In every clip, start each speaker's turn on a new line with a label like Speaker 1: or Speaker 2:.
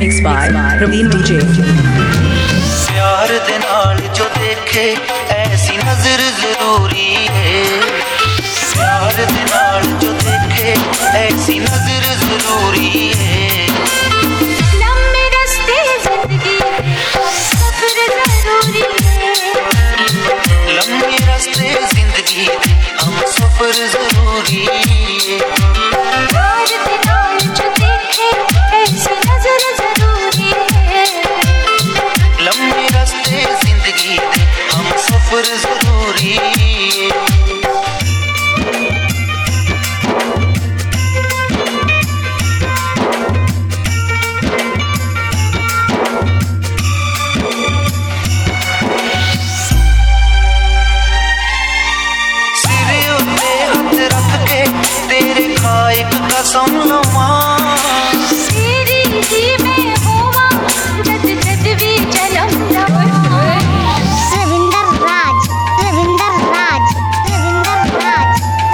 Speaker 1: Mixed by Praveen DJ।
Speaker 2: प्यार दे नाल जो देखे ऐसी नजर जरूरी है, प्यार दे नाल जो देखे ऐसी नजर जरूरी है।
Speaker 3: लम्बे रास्ते जिंदगी सफर जरूरी है,
Speaker 2: लम्बे रास्ते जिंदगी हम सफर जरूरी है।
Speaker 3: प्यार दे नाल जो देखे ऐसी नजर जरूरी है,
Speaker 2: लम्बे रास्ते जिंदगी हम सफर जरूरी है। कसम लवा
Speaker 3: तेरी ही मैं होवा जद जद भी जन्म लवा। रविंदर राज, रविंदर राज, रविंदर राज।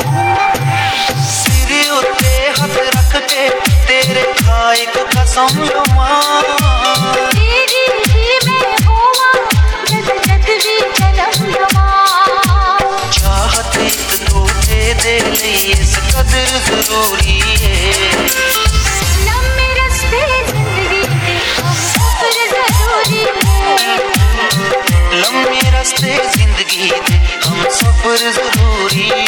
Speaker 2: सिर उत्ते हाथ रख के तेरे खाए कसम लवा,
Speaker 3: तेरी ही मैं होवा जद जद भी जन्म लवा।
Speaker 2: चाहत एक दूजे दे लिए इस कदर जरूरी है,
Speaker 3: लम्बे रास्ते जिंदगी हम सफर जरूरी है,
Speaker 2: लम्बे रास्ते जिंदगी हम सफर जरूरी है।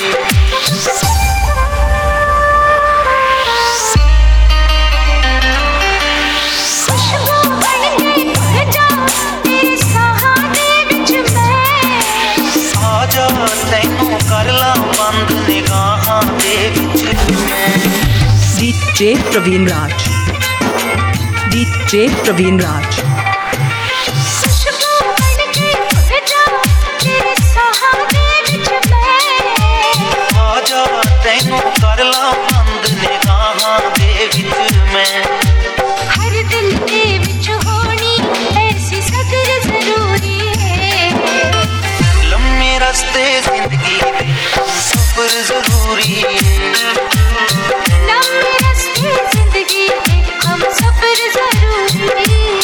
Speaker 3: खुशबू बन गई जा तेरे सहारे विच मैं,
Speaker 2: आजा तैनू कर ला बंद निगाहां दे विच मैं।
Speaker 1: DJ Praveen Raj। DJ Praveen Raj।
Speaker 3: खुशबू बन गई जा तेरे सहारे विच मैं,
Speaker 2: आजा तैनू कर ला बंद निगाहां दे विच मैं।
Speaker 3: हर दिल दे विच होनी ऐसी सफर जरूरी है,
Speaker 2: लम्बे रास्ते जिंदगी दे सफर जरूरी है,
Speaker 3: लम्बे रास्ते जिंदगी हम सफर जरूरी है।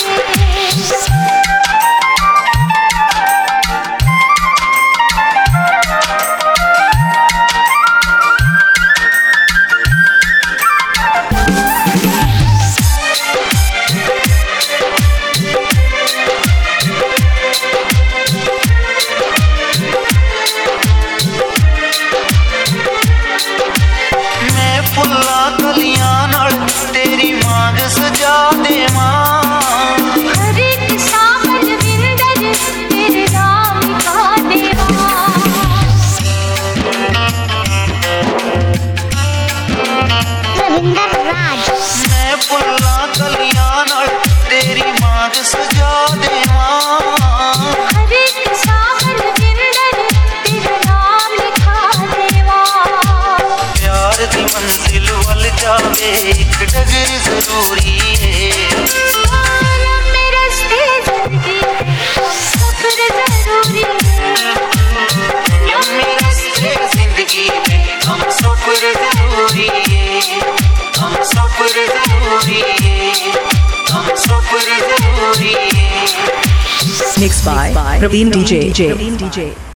Speaker 2: मैं फुल्ला कलियां नाल तेरी मांग सजा देवां,
Speaker 3: हर एक सावन विंदर तेरे नाम का देवा। रविंदर राज।
Speaker 2: मैं फुल्ला कलियां नाल तेरी मांग सजा देवां,
Speaker 3: हर एक सावन विंदर तेरा नाम लिखा देवा।
Speaker 2: प्यार दी मंजिल वल जावे एक डगर जरूरी है,
Speaker 3: लम्बे रास्ते जिंदगी हम सफर जरूरी है,
Speaker 2: लम्बे रास्ते जिंदगी हम सफर जरूरी है, हम सफर जरूरी है, हम सफर जरूरी है।
Speaker 1: Mixed by Praveen DJ।